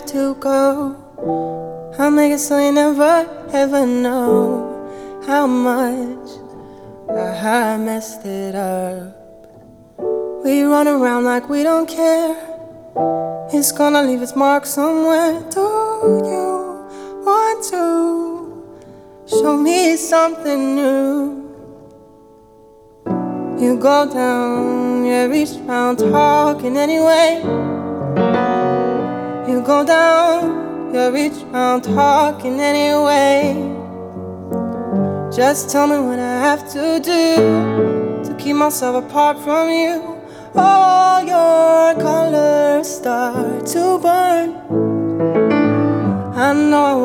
to go. I'll make it so you never ever know how much I messed it up. We run around like we don't care. It's gonna leave its mark somewhere. Do you want to show me something new? You go down, you reach round, talking anyway. You go down, you reach round, talking anyway. Just tell me what I have to do to keep myself apart from you. All your colors start to burn. I know I